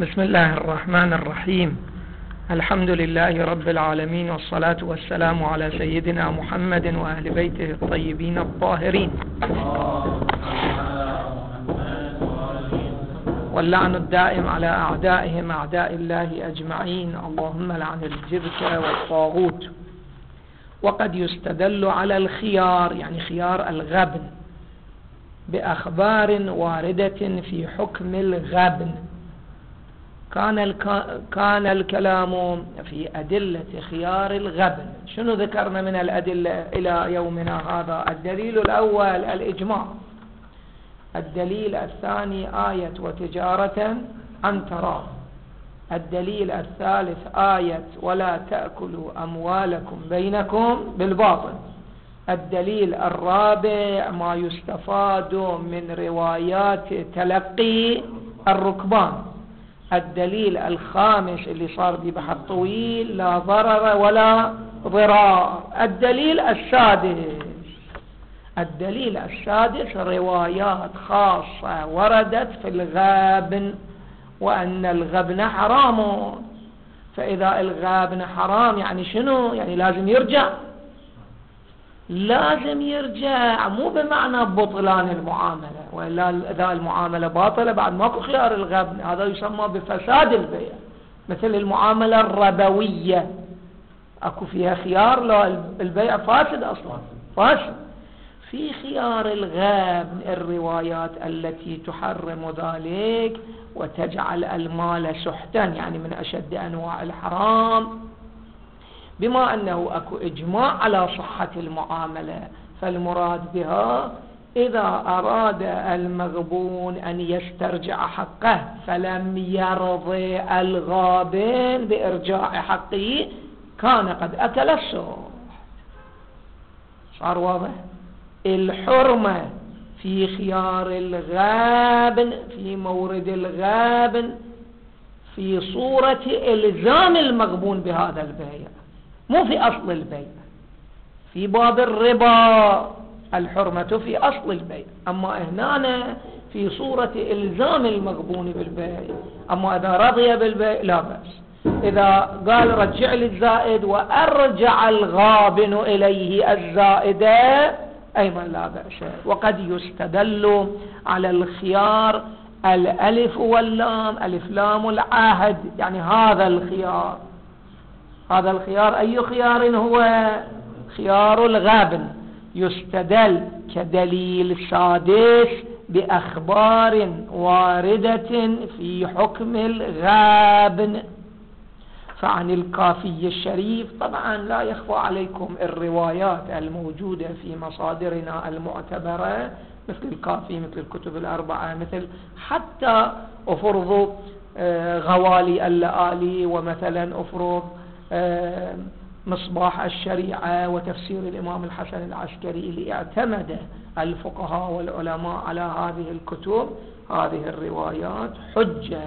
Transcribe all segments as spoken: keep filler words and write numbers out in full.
بسم الله الرحمن الرحيم. الحمد لله رب العالمين، والصلاة والسلام على سيدنا محمد وأهل بيته الطيبين الطاهرين، واللعن الدائم على أعدائهم أعداء الله أجمعين. اللهم لعن الجبت والطاغوت. وقد يستدل على الخيار، يعني خيار الغبن، بأخبار واردة في حكم الغبن. كان الك... كان الكلام في أدلة خيار الغبن. شنو ذكرنا من الأدلة إلى يومنا هذا؟ الدليل الأول الإجماع، الدليل الثاني آية وتجارة عن تراض، الدليل الثالث آية ولا تأكلوا أموالكم بينكم بالباطل، الدليل الرابع ما يستفاد من روايات تلقي الركبان، الدليل الخامس اللي صار به بحث طويل لا ضرر ولا ضرار، الدليل السادس الدليل السادس روايات خاصة وردت في الغابن، وأن الغبن حرام. فإذا الغابن حرام يعني شنو؟ يعني لازم يرجع، لازم يرجع، مو بمعنى بطلان المعاملة، وإلا إذا المعاملة باطلة بعد ماكو خيار الغبن، هذا يسمى بفساد البيع. مثل المعاملة الربوية أكو فيها خيار؟ لا، البيع فاسد أصلا، فاسد. في خيار الغبن الروايات التي تحرم ذلك وتجعل المال سحتا، يعني من أشد أنواع الحرام. بما أنه أكو إجماع على صحة المعاملة، فالمراد بها إذا أراد المغبون أن يسترجع حقه فلم يرضي الغابن بإرجاع حقه كان قد أكل السحت. صار واضح؟ الحرمة في خيار الغابن، في مورد الغابن، في صورة إلزام المغبون بهذا البيع، مو في أصل البيع. في باب الربا الحرمة في أصل البيع، أما هنا في صورة إلزام المغبون بالبيع. أما إذا رضي بالبيع لا بأس. إذا قال رجع لي الزائد وأرجع الغابن إليه الزائدة أيضا لا بأس. وقد يستدل على الخيار الألف واللام، ألف لام العهد، يعني هذا الخيار، هذا الخيار أي خيار هو؟ خيار الغبن. يستدل كدليل سادس بأخبار واردة في حكم الغبن. فعن الكافي الشريف، طبعا لا يخفى عليكم الروايات الموجودة في مصادرنا المعتبرة، مثل الكافي، مثل الكتب الأربعة، مثل حتى أفرض غوالي اللآلي، ومثلا أفرض مصباح الشريعة، وتفسير الإمام الحسن العسكري اللي اعتمد الفقهاء والعلماء على هذه الكتب. هذه الروايات حجة.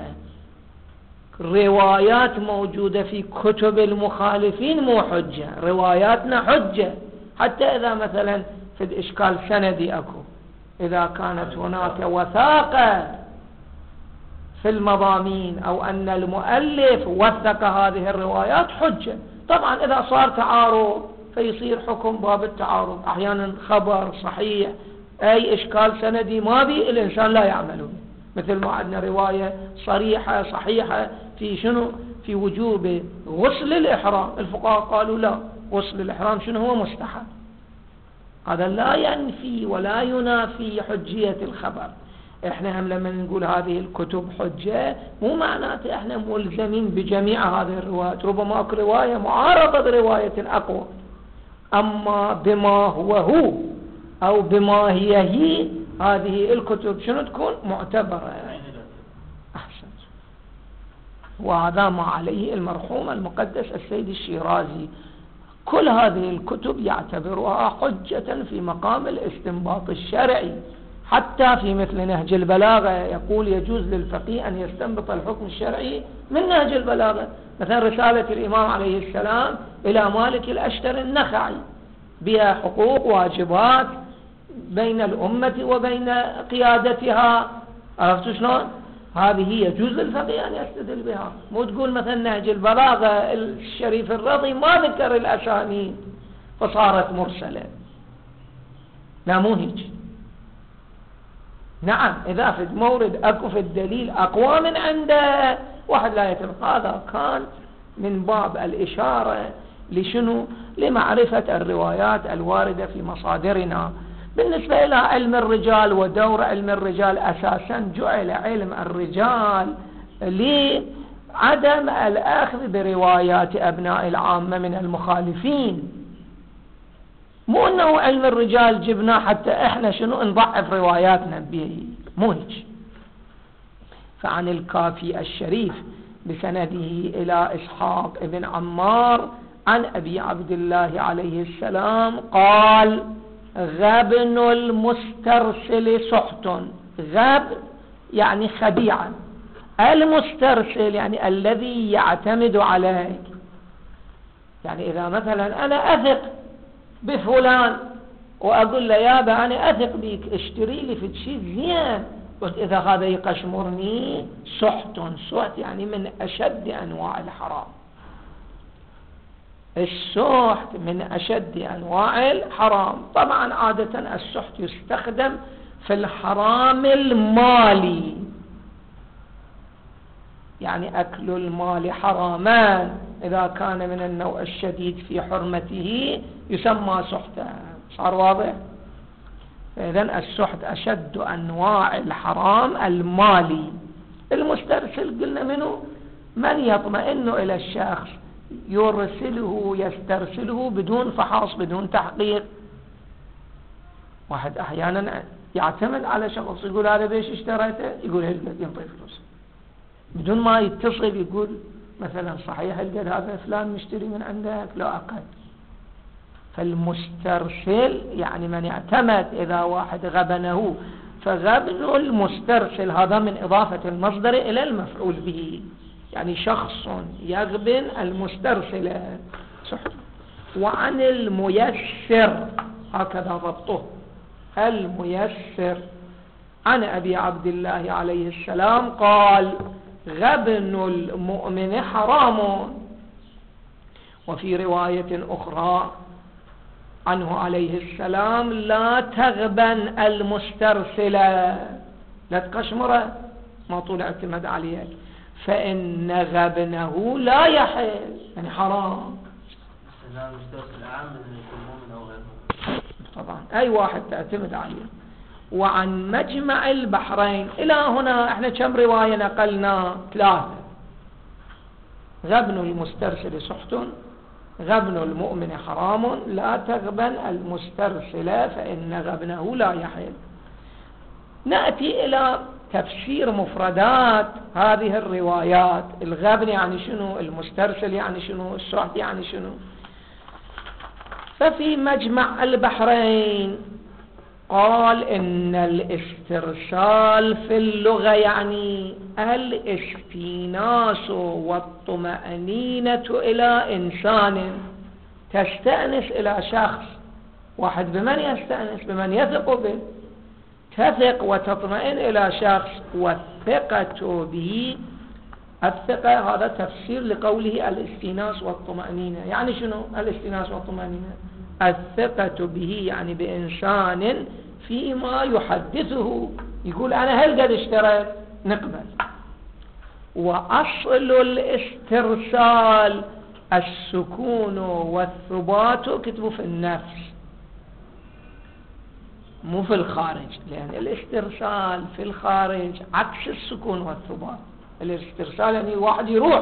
روايات موجودة في كتب المخالفين مو حجة، رواياتنا حجة. حتى إذا مثلا في الإشكال سندي أكو، إذا كانت هناك وثاقة في المضامين أو أن المؤلف وثق هذه الروايات حجة. طبعا إذا صار تعارض فيصير حكم باب التعارض. أحيانا خبر صحيح أي إشكال سندي ما بي الإنسان لا يعمله، مثل ما عندنا رواية صريحة صحيحة في شنو؟ في وجوب غسل الإحرام. الفقهاء قالوا لا، غسل الإحرام شنو هو؟ مستحب. هذا لا ينفي ولا ينافي حجية الخبر. احنا هم لما نقول هذه الكتب حجة مو معناته احنا ملزمين بجميع هذه الروايات، ربما اكو رواية معارضة برواية اقوى، اما بما هو هو او بما هي هي هذه الكتب شنو تكون؟ معتبرة. احسن. وهذا ما عليه المرحوم المقدس السيد الشيرازي. كل هذه الكتب يعتبرها حجة في مقام الاستنباط الشرعي. حتى في مثل نهج البلاغة يقول يجوز للفقيه أن يستنبط الحكم الشرعي من نهج البلاغة. مثلا رسالة الإمام عليه السلام إلى مالك الأشتر النخعي بها حقوق واجبات بين الأمة وبين قيادتها. عرفتوا شلون؟ هذه يجوز للفقيه أن يستدل بها. مو تقول مثلا نهج البلاغة الشريف الرضي ما ذكر الأسانيد فصارت مرسلة، لا مو هيك. نعم إذا في مورد أكو في الدليل أقوى من عنده واحد لا يتم، هذا كان من باب الإشارة لشنو؟ لمعرفة الروايات الواردة في مصادرنا. بالنسبة إلى علم الرجال ودور علم الرجال، أساسا جعل علم الرجال لعدم الأخذ بروايات أبناء العامة من المخالفين، مو أنه علم الرجال جبناه حتى إحنا شنو نضعف رواياتنا به، مو هيك. فعن الكافي الشريف بسنده إلى إسحاق ابن عمار عن أبي عبد الله عليه السلام قال: غبن المسترسل سحت. غب يعني خديعا، المسترسل يعني الذي يعتمد عليك. يعني إذا مثلا أنا أثق بفلان وأقول له يابا أنا أثق بيك اشتري لي في شيء زين، قلت إذا هذا يقشمرني سحت. سحت يعني من أشد أنواع الحرام. السحت من أشد أنواع الحرام. طبعا عادة السحت يستخدم في الحرام المالي، يعني أكل المال حرامان إذا كان من النوع الشديد في حرمته يسمى سحتا. صار واضح؟ إذن السحت أشد أنواع الحرام المالي. المسترسل قلنا منه؟ من يطمئن إلى الشخص يرسله يسترسله بدون فحص بدون تحقيق. واحد أحيانا يعتمد على شخص يقول هذا بيش اشتريته، يقول هلقد ينطي فلوس بدون ما يتصل يقول مثلا صحيح هلقد هذا فلان مشتري من عندك لا أقل. فالمسترسل يعني من يعتمد إذا واحد غبنه، فغبن المسترسل هذا من إضافة المصدر إلى المفعول به، يعني شخص يغبن المسترسل سحت. وعن الميسر هكذا ضبطه، الميسر عن أبي عبد الله عليه السلام قال: غبن المؤمن حرام. وفي رواية أخرى عنه عليه السلام: لا تغبن المسترسل، لا تقشمره ما طول اعتمد عليك، فإن غبنه لا يحل، يعني حرام. طبعا أي واحد تعتمد عليه. وعن مجمع البحرين إلى هنا احنا كم رواية نقلنا؟ ثلاثة. غبن المسترسل سحت، غبن المؤمن حرام، لا تغبن المسترسل فإن غبنه لا يحل. نأتي إلى تفسير مفردات هذه الروايات. الغبن يعني شنو؟ المسترسل يعني شنو؟ السحت يعني شنو؟ ففي مجمع البحرين قال إن الاسترسال في اللغة يعني الاستئناس والطمأنينة إلى إنسان. تستأنس إلى شخص واحد، بمن يستأنس؟ بمن يثق به. تثق وتطمئن إلى شخص، والثقة به، الثقة هذا تفسير لقوله الاستئناس والطمأنينة. يعني شنو الاستئناس والطمأنينة؟ الثقة به يعني بإنسان فيما يحدثه، يقول أنا هل قد اشتريت، نقبل. وأصل الاسترسال السكون والثبات، كتبوا في النفس مو في الخارج، لأن الاسترسال في الخارج عكس السكون والثبات. الاسترسال يعني واحد يروح،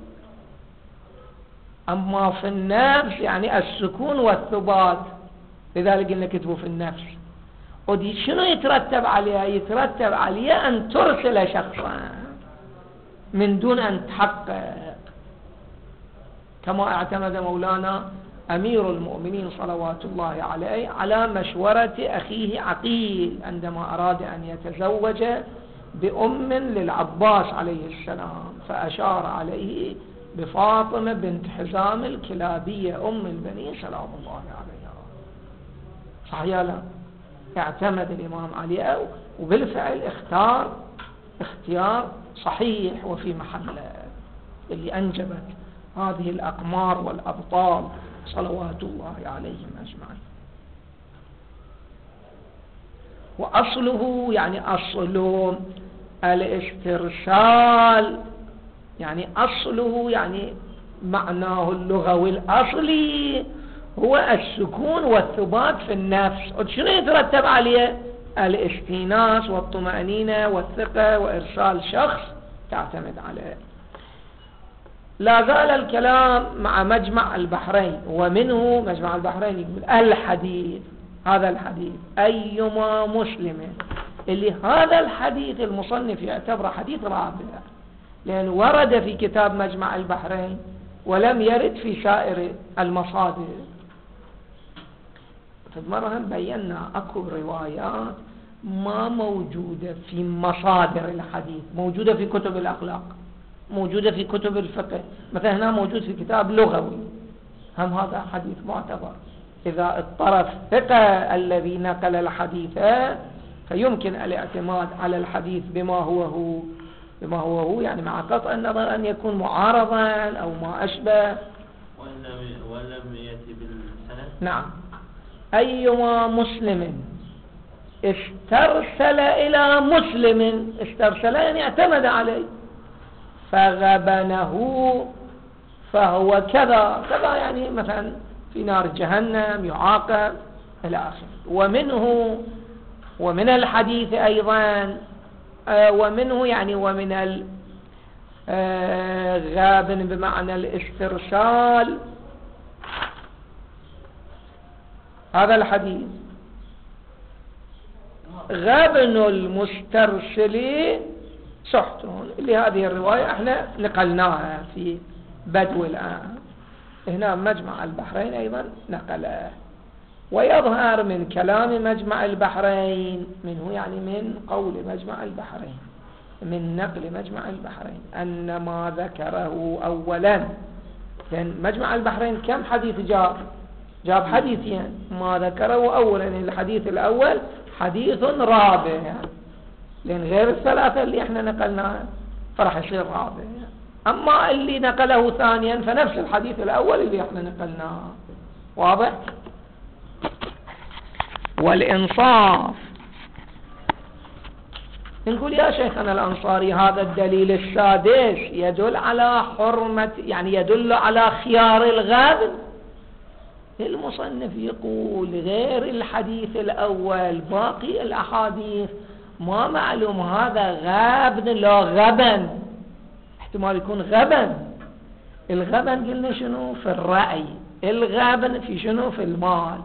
أما في النفس يعني السكون والثبات، لذلك قلنا كتبوا في النفس. ودي شنو يترتب عليها؟ يترتب عليها أن ترسل شخصا من دون أن تحقق، كما اعتمد مولانا أمير المؤمنين صلوات الله عليه على مشورة أخيه عقيل عندما أراد أن يتزوج بأم للعباس عليه السلام، فأشار عليه بفاطمة بنت حزام الكلابية أم البنين سلام الله عليها. صحيح لا؟ اعتمد الإمام علي وبالفعل اختار اختيار صحيح وفي محله، اللي أنجبت هذه الأقمار والأبطال صلوات الله عليهم أجمعين. وأصله يعني أصل الاسترسال، يعني أصله يعني معناه اللغوي الأصلي هو السكون والثبات في النفس. شنو يترتب عليه؟ الاستئناس والطمأنينة والثقة وإرسال شخص تعتمد عليه. لا زال الكلام مع مجمع البحرين، ومنه مجمع البحرين يقول الحديث، هذا الحديث أيما مسلم، اللي هذا الحديث المصنف يعتبره حديث رابع، لأنه ورد في كتاب مجمع البحرين ولم يرد في سائر المصادر. فمرة هم بينا أكو روايات ما موجودة في مصادر الحديث، موجودة في كتب الأخلاق، موجودة في كتب الفقه، مثلا هنا موجود في كتاب لغوي، هم هذا حديث معتبر. إذا اضطرف ثقة الذي نقل الحديث فيمكن الاعتماد على الحديث بما هو هو بما هو هو يعني مع قطع النظر أن يكون معارضا أو ما أشبه. ولم يأتي بالسند. نعم. أيما مسلم استرسل إلى مسلم، استرسل يعني اعتمد عليه، فغبنه فهو كذا كذا، يعني مثلا في نار جهنم يعاقب إلى آخره. ومنه ومن الحديث أيضا آه ومنه يعني ومن الغابن بمعنى الاسترسال، هذا الحديث غابن المسترسل سحتون، اللي هذه الرواية احنا نقلناها في بدو الآن، هنا مجمع البحرين أيضا نقله. ويظهر من كلام مجمع البحرين، منه يعني من قول مجمع البحرين، من نقل مجمع البحرين، أن ما ذكره أولا، لأن مجمع البحرين كم حديث جاب؟ جاب حديثين، ما ذكره أولا الحديث الأول حديث رابع يعني، لأن غير الثلاثة اللي احنا نقلناها فرح يصير رابع يعني. أما اللي نقله ثانيا فنفس الحديث الأول اللي احنا نقلناه. واضح؟ والإنصاف، نقول يا شيخنا الأنصاري هذا الدليل السادس يدل على حرمة، يعني يدل على خيار الغابن. المصنف يقول غير الحديث الأول باقي الأحاديث ما معلوم هذا غابن لا غبن، احتمال يكون غبن. الغبن قلنا شنو؟ في الرأي. الغبن في شنو؟ في المال.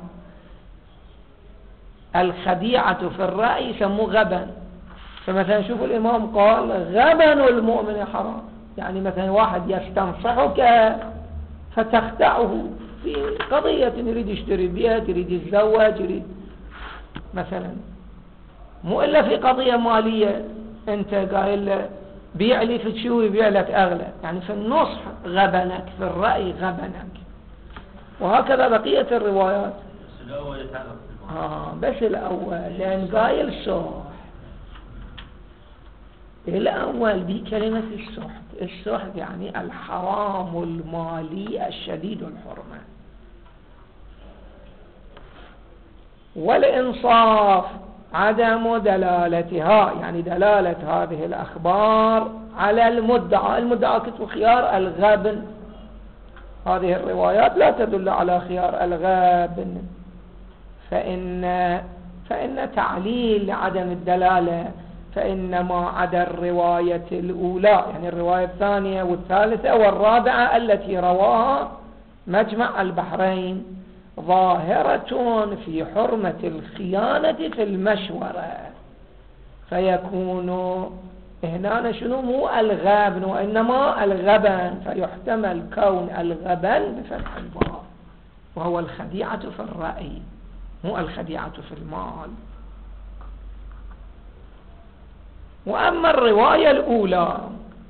الخديعة في الرأي يسموه غبن. فمثلا شوفوا الإمام قال غبن المؤمن حرام، يعني مثلا واحد يستنصحك فتخدعه في قضية يريد يشتري بيت، يريد يتزوج، يريد مثلا، مو إلا في قضية مالية أنت قايل له بيع لي فتشوي يبيع لك أغلى، يعني في النصح غبنك، في الرأي غبنك. وهكذا بقية الروايات. بس الأول يتعرف آه بس الأول لأن قايل صح، الأول بكلمة السحت. السحت يعني الحرام المالي الشديد الحرمة. والإنصاف عدم دلالتها، يعني دلالة هذه الأخبار على المدعى. المدعى كتب خيار الغابن، هذه الروايات لا تدل على خيار الغابن، فإن, فإن تعليل لعدم الدلالة فإنما عدا الرواية الأولى، يعني الرواية الثانية والثالثة والرابعة التي رواها مجمع البحرين ظاهرة في حرمة الخيانة في المشورة، فيكون هنا شنو؟ مو الغبن وإنما الغبن، فيحتمل كون الغبن بفتح الباء، وهو الخديعة في الرأي مو الخديعة في المال. وأما الرواية الأولى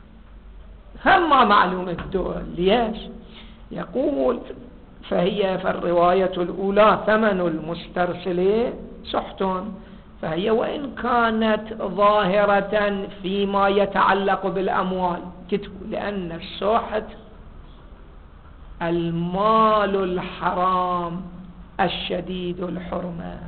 هم معلومة الدول. ليش؟ يقول فهي في الرواية الأولى ثمن المسترسل سحت، فهي وإن كانت ظاهرة فيما يتعلق بالأموال كتبوا، لأن السحت المال الحرام الشديد الحرمة.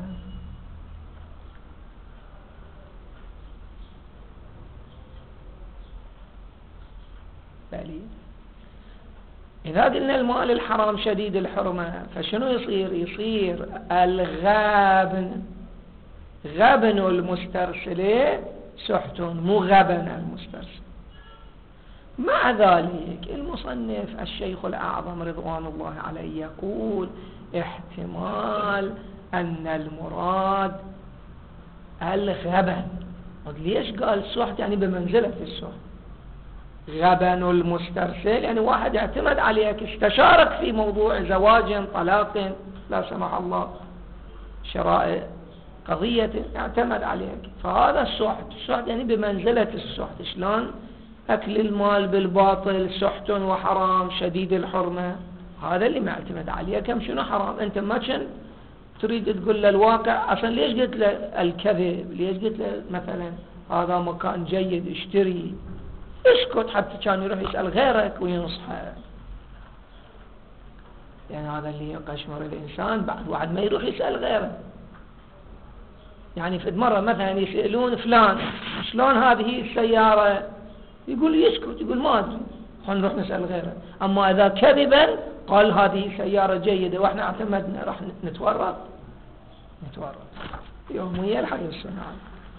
بلي إذا قلنا المال الحرام شديد الحرمة فشنو يصير؟ يصير الغابن، غبن المسترسل سحت، مو غبن المسترسل. مع ذلك المصنف الشيخ الأعظم رضوان الله عليه يقول احتمال أن المراد الغبن. ليش قال سحت؟ يعني بمنزلة السحت. غبن المسترسل يعني واحد اعتمد عليك، استشارك في موضوع زواج طلاق لا سمح الله، شرائع قضية اعتمد عليك، فهذا السحت. السحت يعني بمنزلة السحت. شلون؟ أكل المال بالباطل سحت وحرام شديد الحرمة، هذا اللي ما اعتمد عليك. كم شنو حرام؟ أنت ما كان تريد تقول له الواقع. أصلا ليش قلت له الكذب؟ ليش قلت له مثلا هذا مكان جيد اشتري؟ اسكت حتى كان يروح يسأل غيرك وينصحه. يعني هذا اللي يقشمر الإنسان، بعد واحد ما يروح يسأل غيره. يعني في مرة مثلا يسألون فلان شلون هذه السيارة، يقول يسكت، يقول ما أدري، خلينا نروح نسأل غيره. أما إذا كذبا قال هذه سيارة جيدة وإحنا اعتمدنا، راح نتورط نتورط يوميا الحي الصناعي.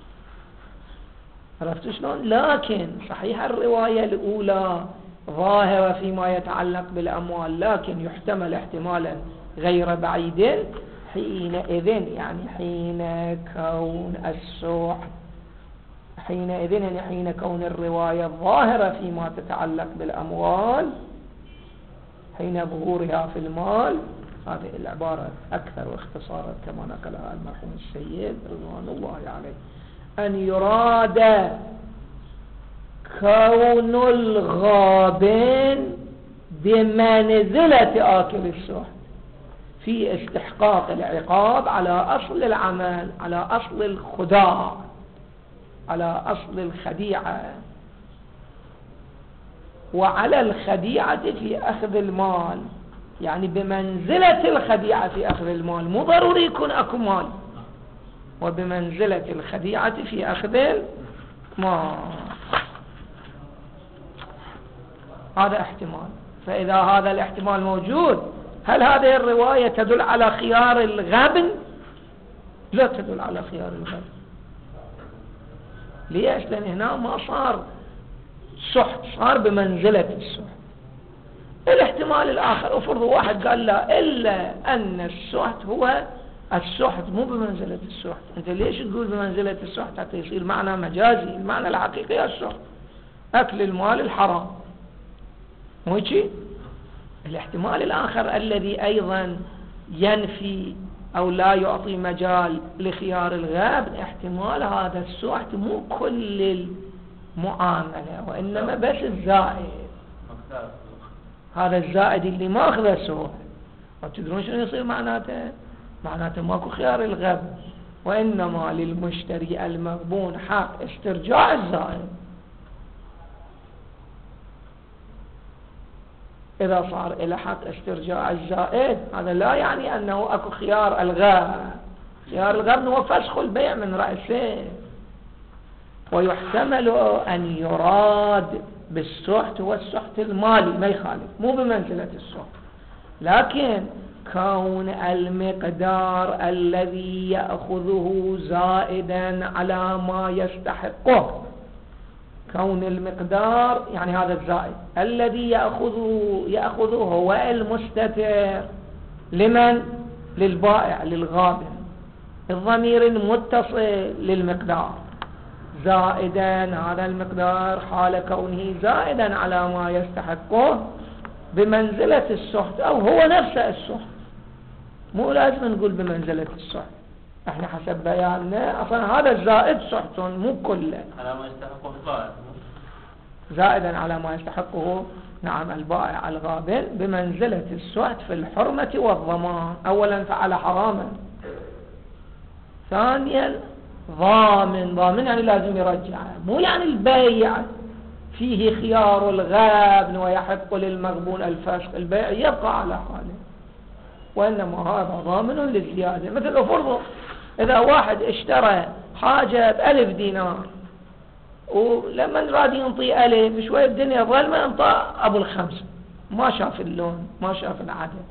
عرفت شلون؟ لكن صحيح الرواية الأولى ظاهرة فيما يتعلق بالأموال، لكن يحتمل احتمالا غير بعيد حينئذ، يعني حين كون السحت، حينئذ يعني حين كون الرواية ظاهرة فيما تتعلق بالأموال، حين ظهورها في المال. هذه العبارة أكثر واختصارا كما نقلها المرحوم السيد رضوان الله عليه، أن يراد كون الغابن بمنزلة آكل السحت في استحقاق العقاب على أصل العمل، على أصل الخداع، على أصل الخديعة، وعلى الخديعة في أخذ المال. يعني بمنزلة الخديعة في أخذ المال، مو ضروري يكون أكو مال، وبمنزلة الخديعة في أخذ المال. هذا احتمال. فإذا هذا الاحتمال موجود، هل هذه الرواية تدل على خيار الغبن؟ لا تدل على خيار الغبن. ليش؟ لأن هنا ما صار سحت، صار بمنزلة السحت. الاحتمال الآخر، أفرض واحد قال لا إلا أن السحت هو السحت مو بمنزلة السحت. أنت ليش تقول بمنزلة السحت حتى يصير معنى مجازي؟ المعنى الحقيقي السحت، أكل المال الحرام، مو هيك؟ الاحتمال الآخر الذي أيضا ينفي أو لا يعطي مجال لخيار الغاب، احتمال هذا السحت مو كل المعاملة وإنما بس الزائد، هذا الزائد اللي ما أخذ السحت. وتدرون شنو يصير معناته؟ معناته ماكو خيار الغب، وإنما للمشتري المغبون حق استرجاع الزائد. إذا صار إلى حق استرجاع الزائد، هذا لا يعني أنه أكو خيار الغاب. خيار الغب هو فسخ البيع من رأسه. ويحتمل أن يراد بالسحت هو السحت المالي، ما يخالف، مو بمنزلة السحت، لكن كون المقدار الذي يأخذه زائدا على ما يستحقه، كون المقدار يعني هذا الزائد الذي يأخذه يأخذه هو المستتر لمن؟ للبائع للغابن، الضمير المتصل للمقدار زائدا، هذا المقدار حال كونه زائدا على ما يستحقه بمنزلة السحت أو هو نفسه السحت. مو لازم نقول بمنزلة السحت، احنا حسب بياننا اصلا هذا الزائد سحت مو كله، على ما يستحقه البائع، زائدا على ما يستحقه نعم البائع الغابن بمنزلة السحت في الحرمة والضمان. اولا فعل حراما، ثانيا ضامن. ضامن يعني لازم يرجعه، مو يعني البيع فيه خيار الغابن ويحق للمغبون الفسخ، البيع يبقى على حاله، وإنما هذا ضامن للزيادة. مثل أفرض إذا واحد اشترى حاجة بألف دينار ولما راد ينطي ألف شوية الدنيا ظلمة انطى أبو الخمسة، ما شاف اللون ما شاف العدد.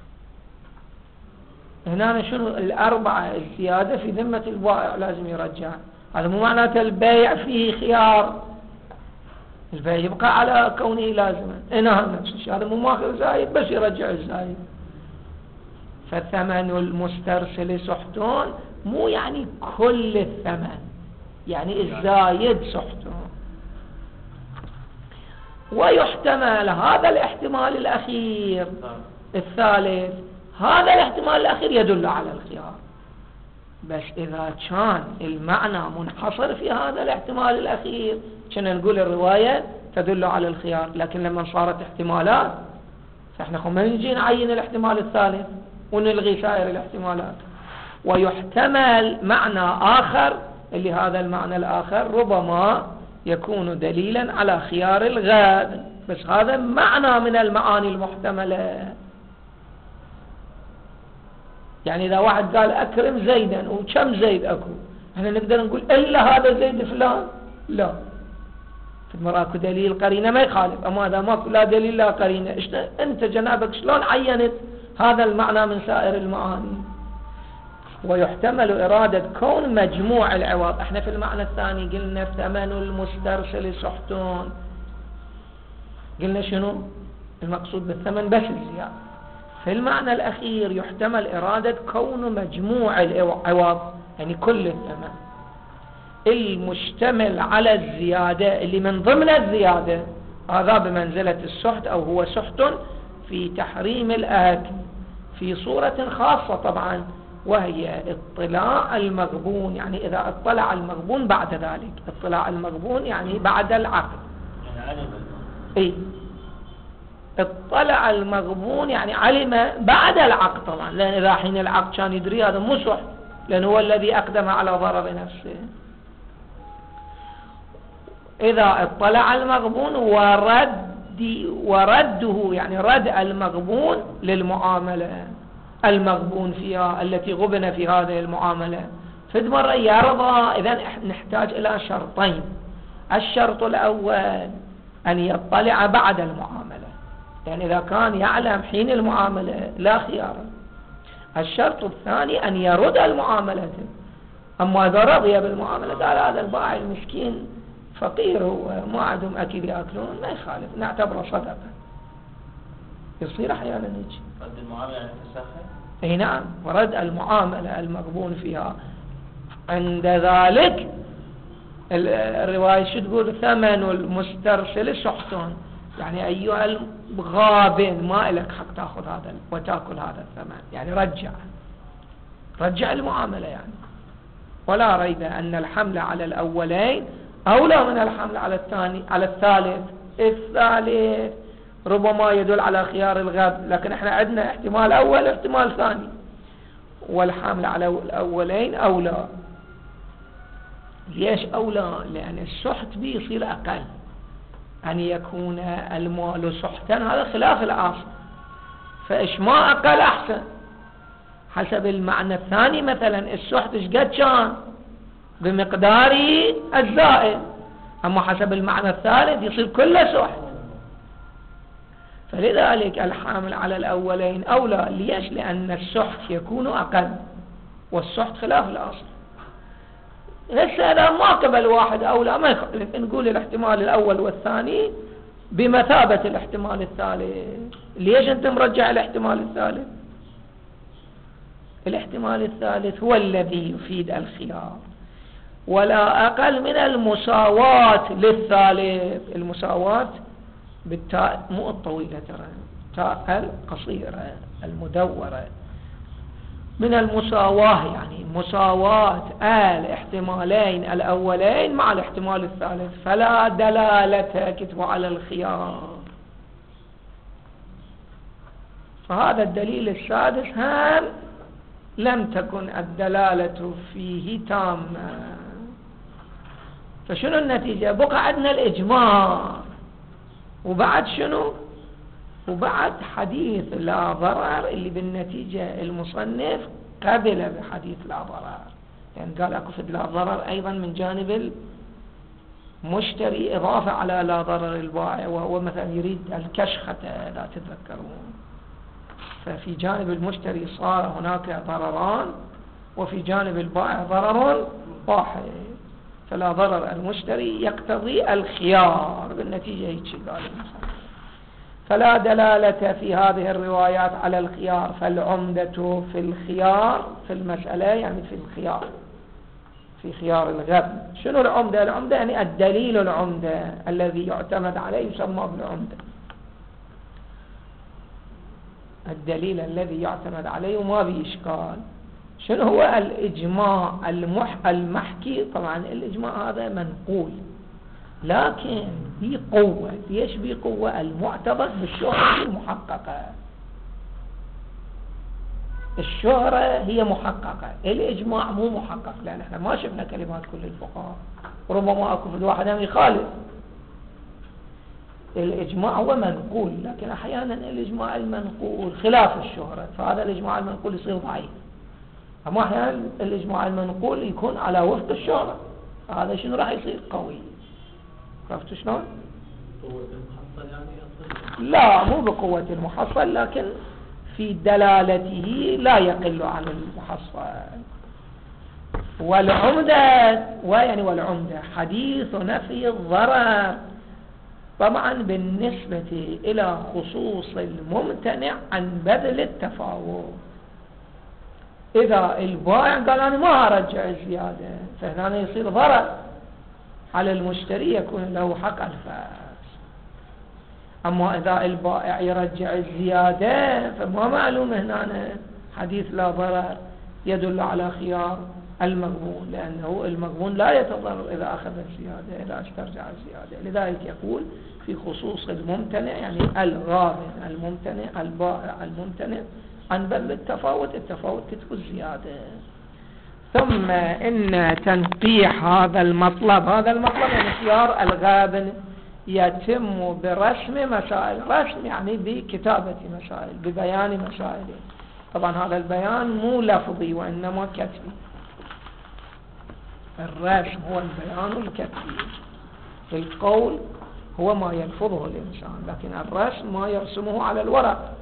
هنا شنو الأربعة الزيادة في ذمة البائع لازم يرجع. هذا مو معناته البيع فيه خيار، البيع يبقى على كونه لازما. هنا نفس الشيء، هذا مو ماخذ زايد بس يرجع الزايد. فالثمن المسترسل سحتون مو يعني كل الثمن، يعني الزايد سحتون. ويحتمل هذا الاحتمال الأخير الثالث، هذا الاحتمال الأخير يدل على الخيار، بس إذا كان المعنى منحصر في هذا الاحتمال الأخير كنا نقول الرواية تدل على الخيار. لكن لما صارت احتمالات فإحنا خم نجي نعين الاحتمال الثالث ونلغي سائر الاحتمالات. ويحتمل معنى آخر، اللي هذا المعنى الآخر ربما يكون دليلا على خيار الغاب، بس هذا معنى من المعاني المحتملة. يعني إذا واحد قال أكرم زيدا وكم زيد أكو، احنا نقدر نقول إلا هذا زيد فلان؟ لا، في المرة أكو دليل قرينة ما يخالف. أما إذا ما لا دليل لا قرينة، أنت جنابك شلون عينت هذا المعنى من سائر المعاني؟ ويحتمل إرادة كون مجموع العوض. احنا في المعنى الثاني قلنا ثمن المسترسل سحتون، قلنا شنو المقصود بالثمن بس الزيادة. في المعنى الأخير يحتمل إرادة كون مجموع العوض، يعني كل الثمن المشتمل على الزيادة اللي من ضمن الزيادة، هذا بمنزلة السحت أو هو سحت في تحريم الأكل في صورة خاصة طبعا، وهي اطلاع المغبون. يعني إذا اطلع المغبون بعد ذلك، اطلاع المغبون يعني بعد العقد، اي اطلع المغبون يعني علم بعد العقد طبعا، لأن إذا حين العقد كان يدري هذا مو سحت، لأن هو الذي أقدم على ضرر نفسه. إذا اطلع المغبون ورد ورده يعني رد المغبون للمعاملة المغبون فيها التي غبن في هذه المعاملة، فد مرة يرضى. إذن نحتاج إلى شرطين. الشرط الأول أن يطلع بعد المعاملة، يعني إذا كان يعلم حين المعاملة لا خيار. الشرط الثاني أن يرد المعاملة. أما إذا رضي بالمعاملة قال هذا البائع المسكين فقير وما عندهم أكل يأكلون، ما يخالف، نعتبره صدقة. يصير أحيانا يجي رد المعاملة يعني تسخر. اي نعم، ورد المعاملة المغبون فيها. عند ذلك الرواية شو تقول؟ ثمن المسترسل سحتون، يعني أيها الغابن ما لك حق تأخذ هذا وتأكل هذا الثمن، يعني رجع رجع المعاملة يعني. ولا ريب أن الحمل على الأولين أولى من الحمل على الثاني على الثالث. الثالث ربما يدل على خيار الغاب، لكن احنا عندنا احتمال أول احتمال ثاني، والحمل على الأولين أولى. ليش أولى؟ لأن السحت به يصير أقل، أن يكون المال سحتا هذا خلاف الأصل، فإيش ما أقل أحسن. حسب المعنى الثاني مثلا السحت إيش قد كان بمقدار الزائد، أما حسب المعنى الثالث يصير كله سحت. فلذلك الحامل على الأولين أولى. ليش؟ لأن السحت يكون أقل، والسحت خلاف الأصل. هسه إذا ما قبل واحد أولى ما يخالف، نقول الاحتمال الأول والثاني بمثابة الاحتمال الثالث. ليش أنت مرجع الاحتمال الثالث؟ الاحتمال الثالث هو الذي يفيد الخيار، ولا أقل من المساواة للثالث. المساواة بالتاء مو الطويلة ترى، تاء القصيرة المدورة، من المساواة يعني مساواة الاحتمالين الأولين مع الاحتمال الثالث، فلا دلالة كتب على الخيار. فهذا الدليل السادس هم لم تكن الدلالة فيه تامة. فشنو النتيجة؟ بقى عندنا الإجماع، وبعد شنو؟ وبعد حديث لا ضرر اللي بالنتيجة المصنف قبل بحديث لا ضرر، يعني قال اكو في لا ضرر ايضا من جانب المشتري اضافة على لا ضرر البائع، وهو مثلا يريد الكشخة لا تتذكرون، ففي جانب المشتري صار هناك ضرران وفي جانب البائع ضرر واحد، فلا ضرر المشتري يقتضي الخيار بالنتيجة هيك قال المصنف. فلا دلالة في هذه الروايات على الخيار، فالعمدة في الخيار في المسألة يعني في الخيار في خيار الغبن. شنو العمدة؟ العمدة يعني الدليل العمدة الذي يعتمد عليه يسمى بالعمدة، الدليل الذي يعتمد عليه وما به إشكال. شنو هو الإجماع المح المحكي؟ طبعا الإجماع هذا منقول لكن بقوة. ليش بقوة؟ المعتبر بالشهرة المحققة، الشهرة هي محققة، الإجماع مو محقق، لأن احنا ما شفنا كلمات كل الفقهاء، وربما أكو في واحد هم يخالف. الإجماع هو منقول، لكن أحيانا الإجماع المنقول خلاف الشهرة، فهذا الإجماع المنقول يصير ضعيف. أما أحيانا الإجماع المنقول يكون على وفق الشهرة، هذا شنو راح يصير؟ قوي. عرفتوا شلون؟ قوة المحصل يعني؟ لا مو بقوة المحصل، لكن في دلالته لا يقل عن المحصل. والعمدة ويعني والعمدة حديث نفي الضرر طبعا بالنسبة إلى خصوص الممتنع عن بذل التفاوت. إذا البائع قال أنا ما أرجع الزيادة، فهنا يصير ضرر على المشتري، يكون له حق الفاس. أما إذا البائع يرجع الزيادة فما معلوم هنا حديث لا ضرر يدل على خيار المغبون، لأنه المغبون لا يتضرر إذا أخذ الزيادة إذا استرجع الزيادة. لذلك يقول في خصوص الممتنع يعني الغابن الممتنع البائع الممتنع عن بذل التفاوت، التفاوت تدخل زيادة. ثم إن تنقيح هذا المطلب، هذا المطلب يعني خيار الغابن يتم برسم مسائل، رسم يعني بكتابة مسائل، ببيان مسائل. طبعا هذا البيان مو لفظي وإنما كتبي، الرسم هو البيان الكتبي، القول هو ما يلفظه الإنسان، لكن الرسم ما يرسمه على الورق.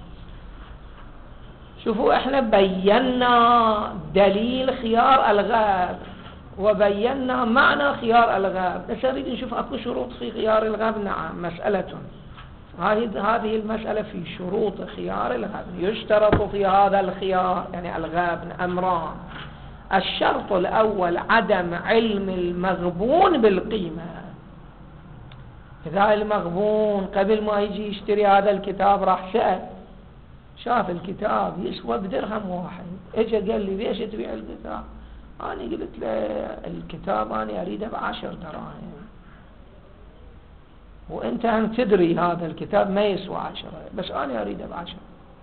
شوفوا احنا بينا دليل خيار الغاب وبينا معنى خيار الغاب، بس نريد نشوف اكو شروط في خيار الغاب. نعم مسألة، هذه المسألة في شروط خيار الغاب. يشترط في هذا الخيار يعني الغاب أمران. الشرط الأول عدم علم المغبون بالقيمة. إذا المغبون قبل ما يجي يشتري هذا الكتاب راح سأل، شاف الكتاب يسوى بدرهم واحد، اجى قال لي ليش تبيع الكتاب؟ أنا قلت له الكتاب أنا أريده بعشر دراهم، وأنت هم تدري هذا الكتاب ما يسوى عشرة، بس أنا أريده بعشرة.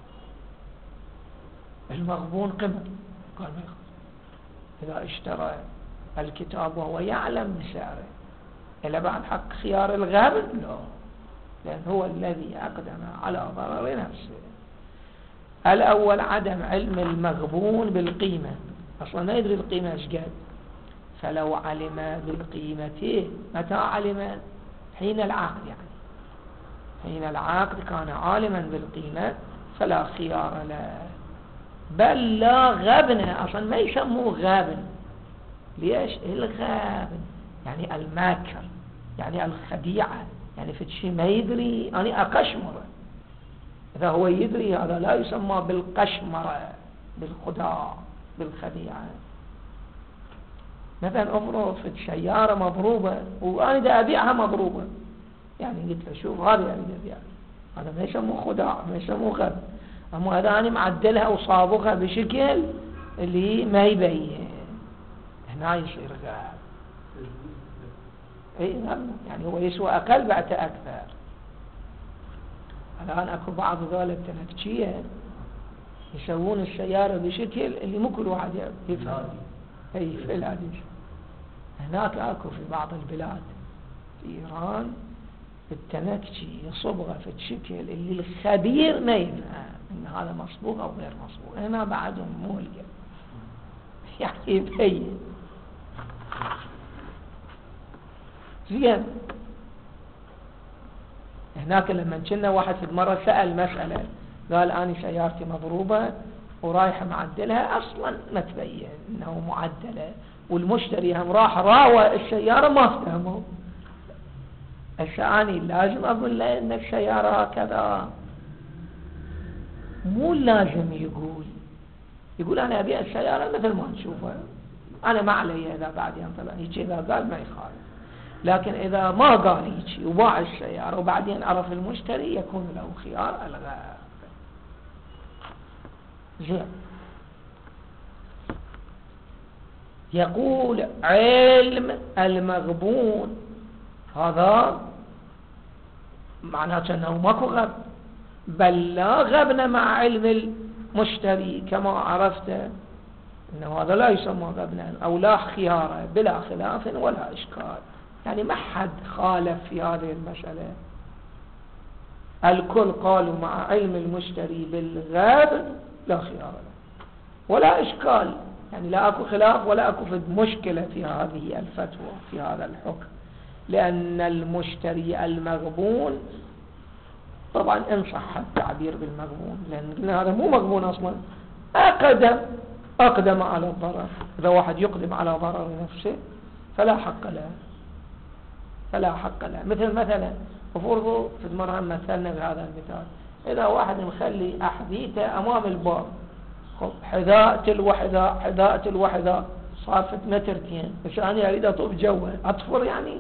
المغبون قبل قال ما يخذ. إذا اشترى الكتاب وهو يعلم بسعره إلا بعد حق خيار الغابن؟ لا، لأن هو الذي أقدم على ضرر نفسه. الأول عدم علم المغبون بالقيمة، أصلا ما يدري القيمة ايش قد، فلو علم بالقيمة متى علم؟ حين العقد، يعني حين العقد كان عالما بالقيمة فلا خيار له، بل لا غبن، أصلا ما يسموه غابن. ليش؟ الغابن يعني الماكر، يعني الخديعة، يعني في شيء ما يدري أنا أقشمره. إذا هو يدري هذا لا يسمى بالقشمرة، بالخداع، بالخديعة. مثلا أفرض في سيارة مضروبة وأنا دا أبيعها مضروبة، يعني قلت له شوف هذه أريد أبيعها، هذا ما يسموه خداع، ما يسموه غب. أما هذا أنا معدلها وصابغها بشكل اللي ما يبين، هنا يصير غاب. اي نعم، يعني هو يسوى أقل بعد أكثر. الآن أكو بعض ذلك تنكتشية يسوون السيارة بشكل اللي مو كل واحد يفهم. اي في العادي هناك اكو في بعض البلاد في ايران التنكشي يصبغه في الشكل اللي الخبير ما يفهم ان هذا مصبوغ او غير مصبوغ. هنا بعدهم مو القى يعني يبين زين. هناك لما كنا واحد في مرة سأل مسألة قال أنا سيارتي مضروبة ورايح معدلها أصلا ما تبين أنه معدلة، والمشتري هم راح راوى السيارة ما فهموا. الشأني لازم أقول له أن السيارة هكذا، مو لازم يقول يقول أنا أبيع السيارة مثل ما نشوفها، أنا ما علي إذا بعد ينطلع يجي إذا قال ما يخالف. لكن إذا ما قال يجي وباع السيارة وبعدين عرف المشتري يكون له خيار الغاء. زين. يقول علم المغبون هذا معناته أنه ماكو غب، بل لا غبن مع علم المشتري كما عرفت أنه هذا لا يسمى غبنا أو لا خيار بلا خلاف ولا إشكال. يعني ما حد خالف في هذه المسألة، الكل قالوا مع علم المشتري بالغبن لا خيار له ولا إشكال. يعني لا أكو خلاف ولا أكو مشكلة في هذه الفتوى في هذا الحكم، لأن المشتري المغبون طبعا إن صح التعبير بالمغبون، لأن قلنا هذا مو مغبون أصلا، أقدم أقدم على الضرر. إذا واحد يقدم على ضرر نفسه فلا حق له فلا حق له. مثل مثلا وفرضوا في مرة مثلنا بهذا المثال، إذا واحد مخلي أحذيته أمام الباب، حذاء تلو حذاء حذاء تلو حذاء صارت مترتين، بس أنا أريد أطوف جوه أطفر، يعني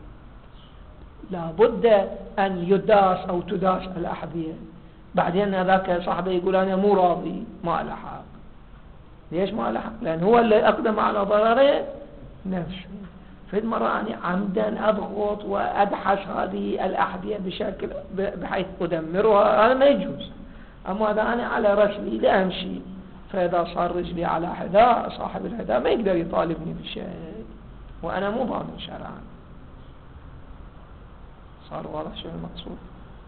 لابد أن يداس أو تداس الأحذية. بعدين هذاك صاحبه يقول أنا مو راضي، ما لحق. ليش ما لحق؟ لأن هو اللي أقدم على ضرره نفسه. في المرة أنا عمدا أضغط وأدحش هذه الأحذية بشكل بحيث أدمرها، هذا ما يجوز. أما إذا أنا على رجلي لا أمشي، فإذا صار رجلي على حذاء صاحب الحذاء ما يقدر يطالبني بشيء وأنا مو ضامن شرعا. صار واضح شو المقصود؟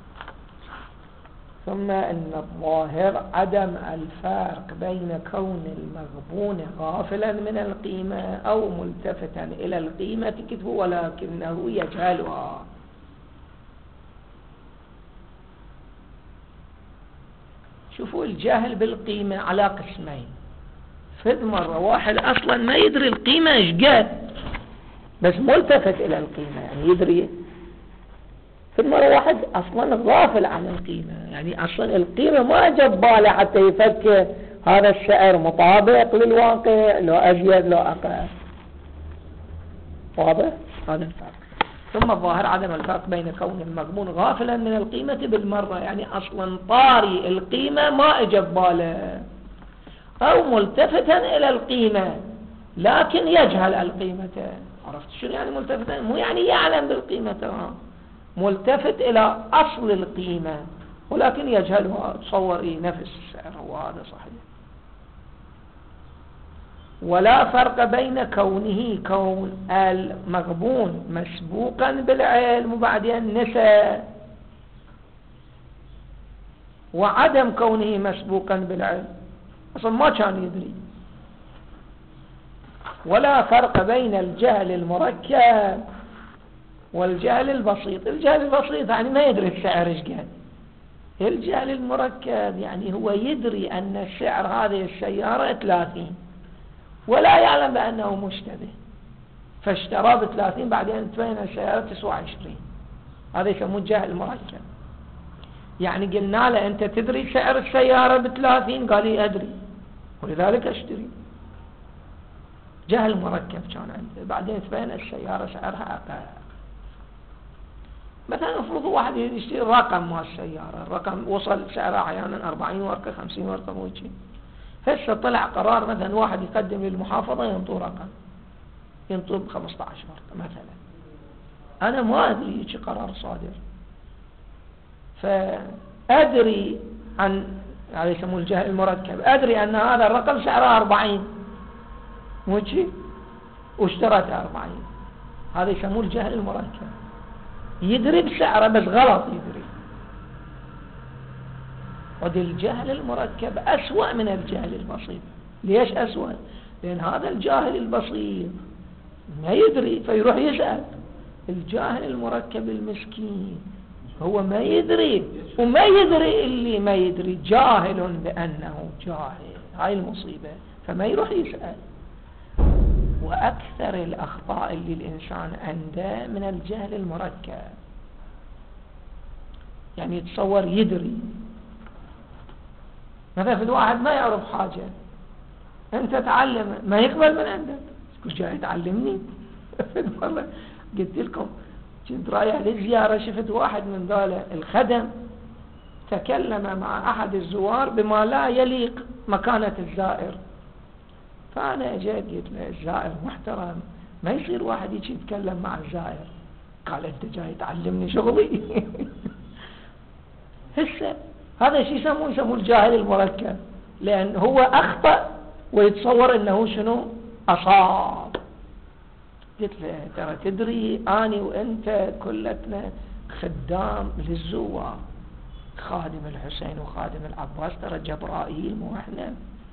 ثم إن الظاهر عدم الفارق بين كون المغبون غافلا من القيمة أو ملتفتا إلى القيمة كتبه ولكنه يجهلها. شوفوا الجهل بالقيمة على قسمين. فد مرة واحد أصلا ما يدري القيمة إيش قد، بس ملتفت إلى القيمة يعني يدري. فد مرة واحد أصلا غافل عن القيمة، يعني أصلا القيمة ما جاب باله حتى يفكر هذا السعر مطابق للواقع لو أزيد لو أقل. واضح؟ هذا الفرق. ثم الظاهر عدم الفرق بين كون المغبون غافلا من القيمة بالمرة، يعني أصلا طاري القيمة ما اجاب باله، أو ملتفتا إلى القيمة لكن يجهل القيمة. عرفت شو يعني ملتفتا؟ مو يعني يعلم بالقيمة، ملتفت إلى أصل القيمة ولكن يجهلها، تصور إيه نفس السعر، وهذا صحيح. ولا فرق بين كونه كون المغبون مسبوقا بالعلم وبعدين نسى، وعدم كونه مسبوقا بالعلم أصلا ما كان يدري. ولا فرق بين الجهل المركب والجهل البسيط. الجهل البسيط يعني ما يدري السعر ايش قد. الجهل المركب يعني هو يدري أن السعر هذه السيارة ثلاثين ولا يعلم بأنه مشتبه، فاشترى بثلاثين بعدين تبين السيارة تسوى عشرين. هذا يسموه الجهل المركب. يعني قلنا له أنت تدري سعر السيارة بثلاثين، قال لي أدري ولذلك أشتري. جهل مركب كان عنده، بعدين تبين السيارة سعرها أقل. مثلا افرض واحد يشتري رقم مال السيارة، الرقم وصل سعره أحيانا أربعين ورقة خمسين ورقة موجين. هسه طلع قرار مثلا واحد يقدم للمحافظة ينطو رقم ينطو بخمسة عشر ورقة مثلا، أنا ما أدري ايش قرار صادر، فأدري عن هذا يسموه الجهل المركب. أدري أن هذا الرقم سعره أربعين مو شيء واشترته أربعين، هذا يسموه الجهل المركب. يدري بسعره بس غلط يدري. ودي الجهل المركب أسوأ من الجهل البسيط. ليش أسوأ؟ لأن هذا الجاهل البسيط ما يدري فيروح يسأل. الجاهل المركب المسكين هو ما يدري، وما يدري اللي ما يدري جاهل بأنه جاهل، هاي المصيبة، فما يروح يسأل. وأكثر الأخطاء اللي الإنسان عنده من الجهل المركب. يعني يتصور يدري، مثلا في الواحد ما يعرف حاجة أنت تعلم ما يقبل من عندك، كل جاي تعلمني. والله قلت لكم كنت رايح للزيارة، شفت واحد من ذولا الخدم تكلم مع أحد الزوار بما لا يليق مكانة الزائر. فأنا أجيت قلت له الزائر محترم، ما يصير واحد يجي يتكلم مع الزائر. قال أنت جاي تعلمني شغلي. هسه هذا شيء يسموه يسموه الجاهل المركب، لأن هو أخطأ ويتصور أنه شنو أصاب. قلت له ترى تدري أني وأنت كلتنا خدام للزوار، خادم الحسين وخادم العباس ترى جبرائيل، مو احنا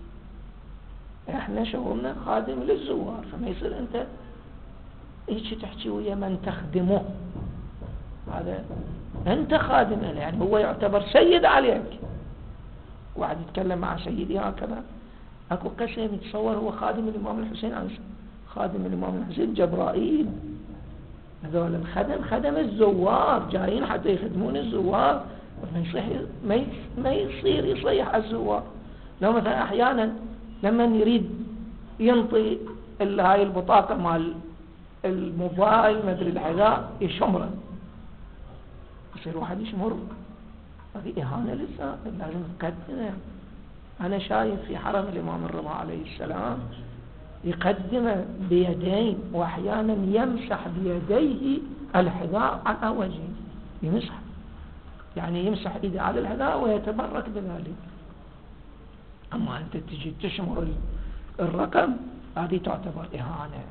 احنا شغلنا خادم للزوار، فما يصير انت ايش تحكي ويا من تخدمه، هذا انت خادم له، يعني هو يعتبر سيد عليك. واحد يتكلم مع سيدي هكذا، اكو قسم يتصور هو خادم الامام الحسين، عن خادم الامام الحسين جبرائيل. هذول الخدم خدم الزوار، جايين حتى يخدمون الزوار، ما يصيح ما يصير يصيح الزوار. لو مثلا احيانا لما يريد ينطي هاي البطاقه مال الموبايل مدري الحذاء يشمره، يصير واحد يشمره، هذه اهانه للزائر، لازم تقدمه. انا شايف في حرم الامام الرضا عليه السلام يقدمه بيدين، واحيانا يمسح بيديه الحذاء على وجهه، يمسح يعني يمسح ايده على الحذاء ويتبرك بذلك. اما انت تجي تشمر الرقم، هذه تعتبر اهانه.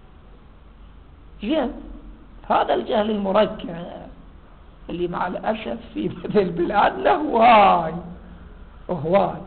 زين، هذا الجهل المركب اللي مع الاسف في مثل البلاد هواي هواي،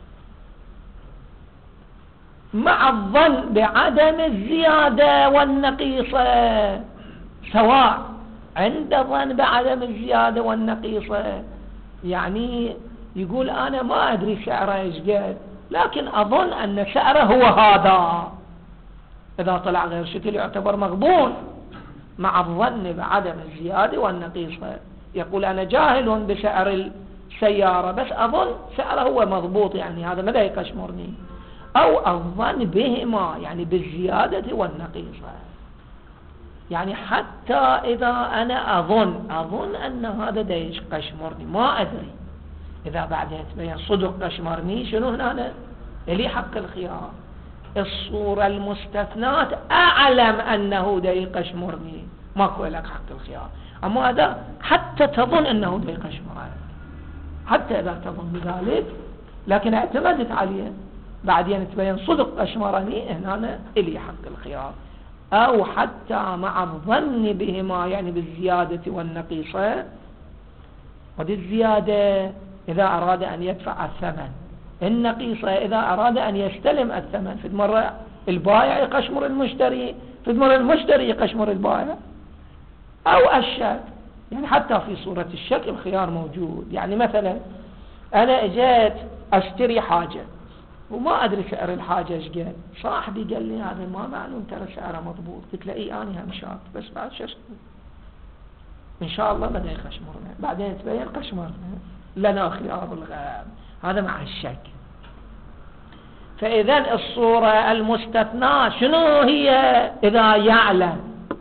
مع الظن بعدم الزيادة والنقيصة، سواء عند ظن بعدم الزيادة والنقيصة، يعني يقول أنا ما أدري سعره إيش قد، لكن أظن أن سعره هو هذا، إذا طلع غير شكل يعتبر مغبون. مع الظن بعدم الزيادة والنقيصة، يقول أنا جاهل بسعر السيارة بس أظن سعره هو مضبوط، يعني هذا ماذا يقشمرني، أو الظن بهما يعني بالزيادة والنقيصة. يعني حتى إذا أنا أظن أظن أن هذا دا يقشمرني ما أدري، إذا بعدين تبين صدق قشمرني شنو هنا إلي حق الخيار. الصورة المستثنات أعلم أنه دا يقشمرني، ماكو لك حق الخيار. أما هذا حتى تظن أنه دا يقشمرني، حتى إذا تظن بذلك لكن اعتمدت عليه بعدين تبين صدق قشمرني، هنا إلي حق الخيار. أو حتى مع الظن بهما يعني بالزيادة والنقيصة. ودي الزيادة إذا أراد أن يدفع الثمن، النقيصة إذا أراد أن يستلم الثمن. في مرة البائع يقشمر المشتري، في مرة المشتري يقشمر البائع. أو الشك، يعني حتى في صورة الشك الخيار موجود. يعني مثلا أنا اجيت أشتري حاجة وما أدري سعر الحاجة ايش قد، صاحبي قال لي هذا ما معلوم ترى سعره مضبوط. قلت له إيه أنا هم شاك، بس بعد شو إن شاء الله ما دا يقشمرنا، بعدين تبين قشمرنا، لنا خيار الغاب. هذا مع الشك. فإذا الصورة المستثناة شنو هي؟ إذا يعلم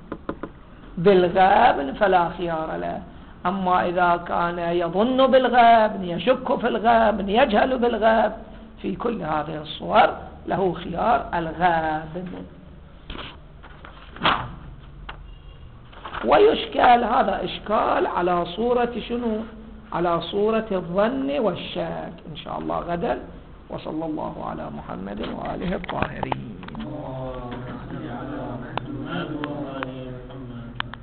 بالغاب فلا خيار له. أما إذا كان يظن بالغاب، يشك في الغاب، يجهل بالغاب، في كل هذه الصور له خيار الغاب. ويشكال هذا إشكال على صورة شنو؟ على صورة الظن والشك إن شاء الله غدا. وصلى الله على محمد وآله الطاهرين.